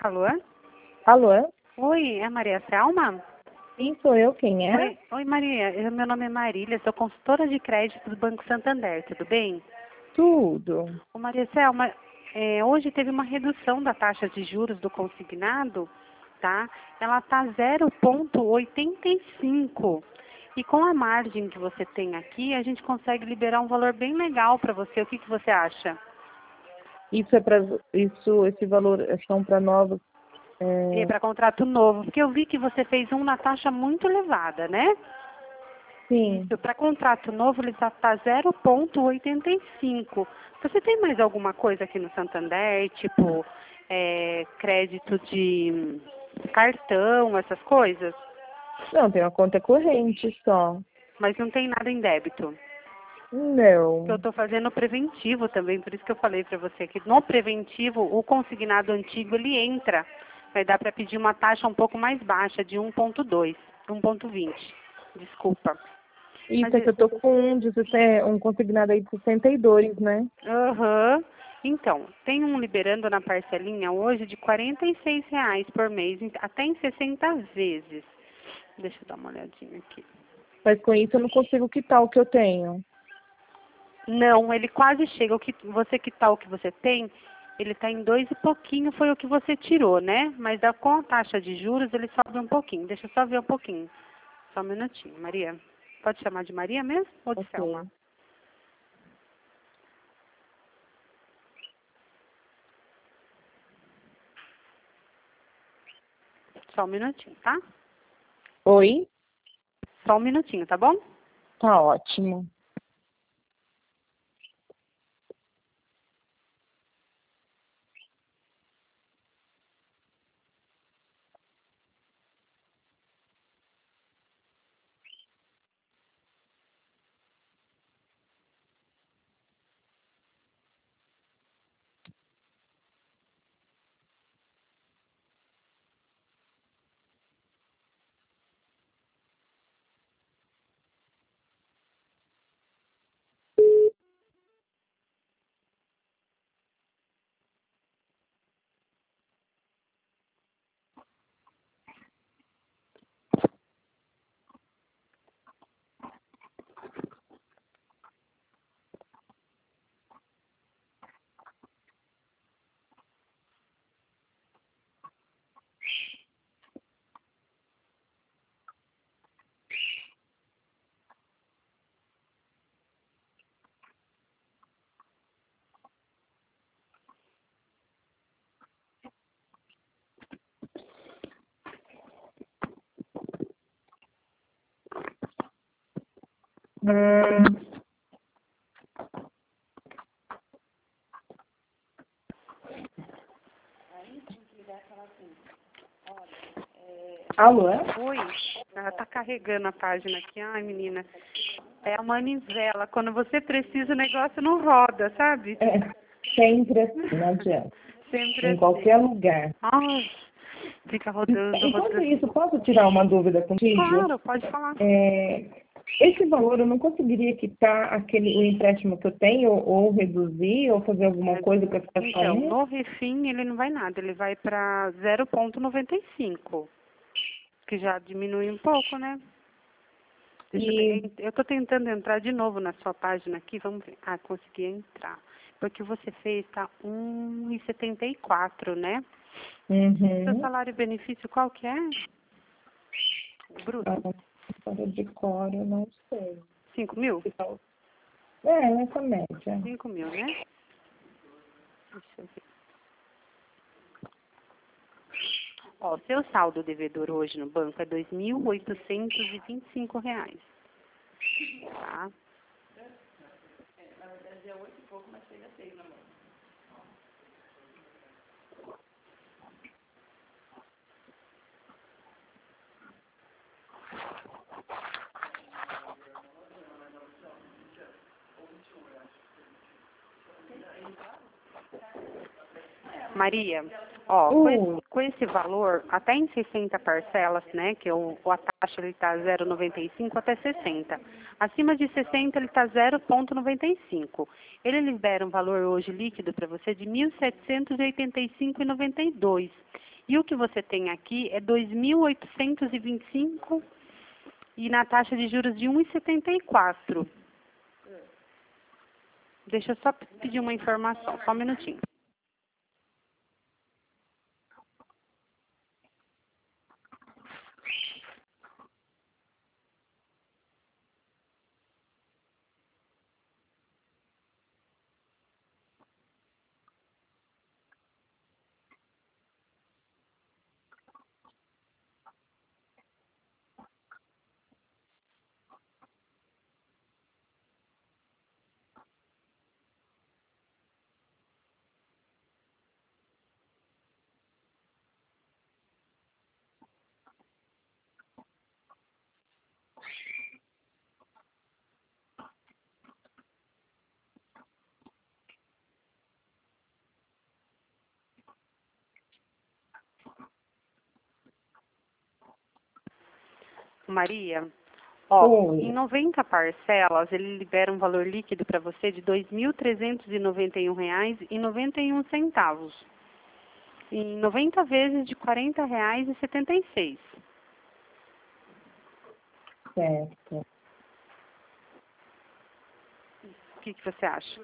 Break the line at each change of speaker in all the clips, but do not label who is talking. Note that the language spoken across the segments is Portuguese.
Alô?
Alô?
Oi, é a Maria Selma?
Sim, sou eu, quem é?
Oi, Maria. Meu nome é Marília, sou consultora de crédito do Banco Santander, tudo bem?
Tudo.
Ô, Maria Selma, hoje teve uma redução da taxa de juros do consignado, tá? Ela está 0,85. E com a margem que você tem aqui, a gente consegue liberar um valor bem legal para você. O que você acha?
Isso é para esse valor são para novos.
É para contrato novo, porque eu vi que você fez um na taxa muito elevada, né?
Sim.
Isso, para contrato novo ele está 0,85. Você tem mais alguma coisa aqui no Santander, tipo crédito de cartão, essas coisas?
Não, tem uma conta corrente só.
Mas não tem nada em débito. Eu
Não.
estou fazendo preventivo também, por isso que eu falei para você que no preventivo o consignado antigo ele entra. Vai dar para pedir uma taxa um pouco mais baixa, de 1,2, 1,20. Desculpa.
Isso é que eu tô com um consignado aí de 62, né?
Aham. Então, tem um liberando na parcelinha hoje de R$ 46 por mês, até em 60 vezes. Deixa eu dar uma olhadinha aqui.
Mas com isso eu não consigo quitar o que eu tenho.
Não, ele quase chega. O que você quitar o que você tem, ele está em 2 e pouquinho, foi o que você tirou, né? Mas com a taxa de juros ele sobe um pouquinho. Deixa eu só ver um pouquinho. Só um minutinho, Maria. Pode chamar de Maria mesmo ou de Selma?
Ok.
Só um minutinho, tá?
Oi?
Só um minutinho, tá bom?
Tá ótimo. Alô?
Oi, ela tá carregando a página aqui. Ai, menina, é a manivela. Quando você precisa, o negócio não roda, sabe?
É, sempre assim, não adianta.
Sempre
Em
assim.
qualquer lugar.
Ai, fica rodando,
Enquanto
rodando.
isso, posso tirar uma dúvida contigo?
Claro, pode falar.
Esse valor eu não conseguiria quitar o empréstimo que eu tenho, ou reduzir, ou fazer alguma coisa para ficar só
Então,
um?
no refim ele não vai nada, ele vai para 0,95, que já diminui um pouco, né? Deixa eu ver. Eu tô tentando entrar de novo na sua página aqui, vamos ver. Ah, consegui entrar. Porque você fez, tá 1,74, né? Seu
Uhum.
salário e benefício qual que é? Bruto?
Para de cor, eu não sei.
5 mil?
Nessa média.
5 mil, né? Deixa eu ver. Ó, seu saldo devedor hoje no banco é R$ 2.825, tá? Maria, ó, com esse valor, até em 60 parcelas, né, que a taxa ele tá 0,95 até 60. Acima de 60 ele tá 0,95. Ele libera um valor hoje líquido para você de 1.785,92. E o que você tem aqui é 2.825 e na taxa de juros de 1,74. Deixa eu só pedir uma informação, só um minutinho. Maria, ó,
Oi.
em 90 parcelas, ele libera um valor líquido para você de R$ 2.391,91. Em 90 vezes de R$ 40,76.
Certo.
O que você acha?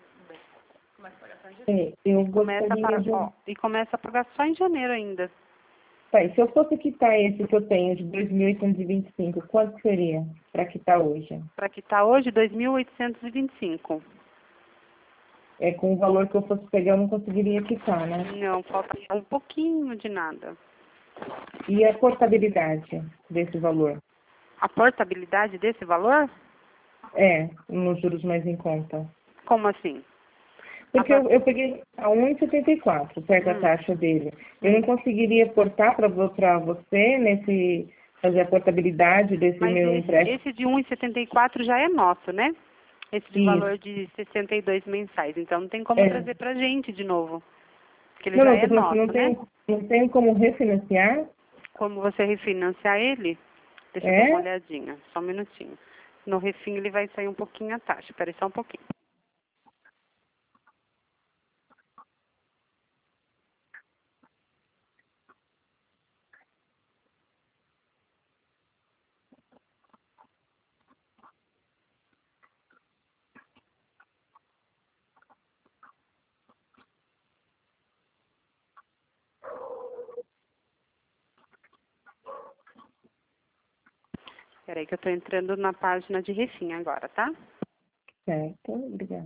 Eu
Começa
gostaria de...
e começa a pagar só em janeiro ainda.
Tá, e se eu fosse quitar esse que eu tenho de 2.825, quanto seria para quitar hoje?
Para quitar hoje, 2.825.
É, com o valor que eu fosse pegar, eu não conseguiria quitar, né?
Não, falta um pouquinho de nada.
E a portabilidade desse valor?
A portabilidade desse valor?
É, nos juros mais em conta.
Como assim?
Porque eu peguei a 1,74, perto da taxa dele. Eu não conseguiria portar para você, fazer a portabilidade desse
Mas
meu empréstimo?
esse de 1,74 já é nosso, né? Esse de
Isso.
valor de 62 mensais. Então não tem como
É.
trazer pra gente de novo. Porque ele
Não,
já
não,
é
tô falando que
nosso, né?
não tenho como refinanciar?
Como você refinanciar ele, deixa eu dar uma
É?
olhadinha, só um minutinho. No refim ele vai sair um pouquinho a taxa. Espera só um pouquinho. Espera aí que eu tô entrando na página de refim agora, tá?
Certo, obrigada.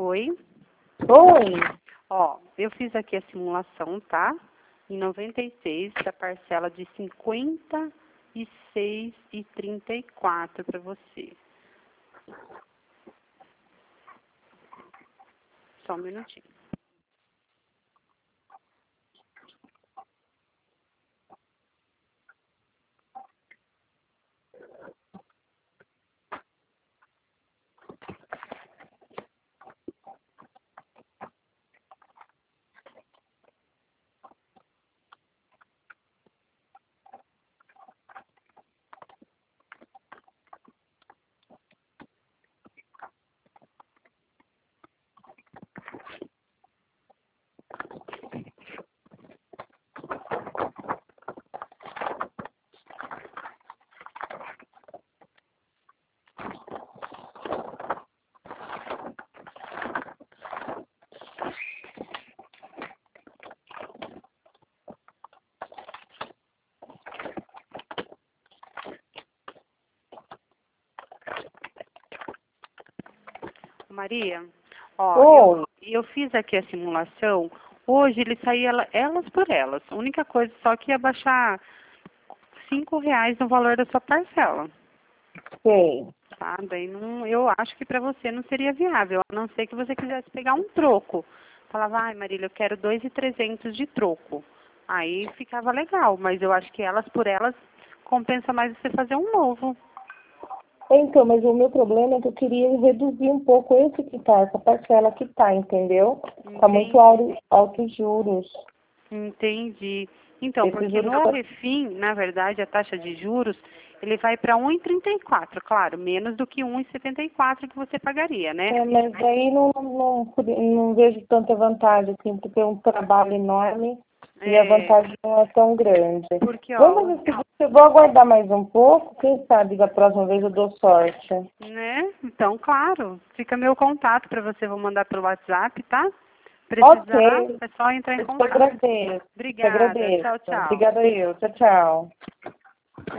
Oi?
Oi?
Ó, eu fiz aqui a simulação, tá? Em 96, da parcela de 56,34 para você. Só um minutinho. Maria, ó, eu fiz aqui a simulação. Hoje ele saía elas por elas. A única coisa só que ia baixar R$ 5 no valor da sua parcela.
Sei.
Tá? Daí não, eu acho que para você não seria viável, a não ser que você quisesse pegar um troco. Falava, ai Marília, eu quero 2.300 de troco. Aí ficava legal, mas eu acho que elas por elas compensa mais você fazer um novo.
Então, mas o meu problema é que eu queria reduzir um pouco essa parcela que tá, entendeu? Tá muito alto os juros.
Entendi. Então,
Esse
porque
juros
no Refim, na verdade, a taxa de juros, ele vai para 1,34, claro, menos do que 1,74 que você pagaria, né?
mas aí não vejo tanta vantagem, assim, porque é um trabalho enorme e a vantagem não é tão grande.
Porque, ó,
Vamos fazer o seguinte, eu vou aguardar mais um pouco, quem sabe da próxima vez eu dou sorte.
né? Então, claro, fica meu contato para você, vou mandar pelo WhatsApp, tá? Precisar, é só entrar em contato.
Eu agradeço.
Obrigada, tchau, tchau.
Obrigada eu. Tchau, tchau.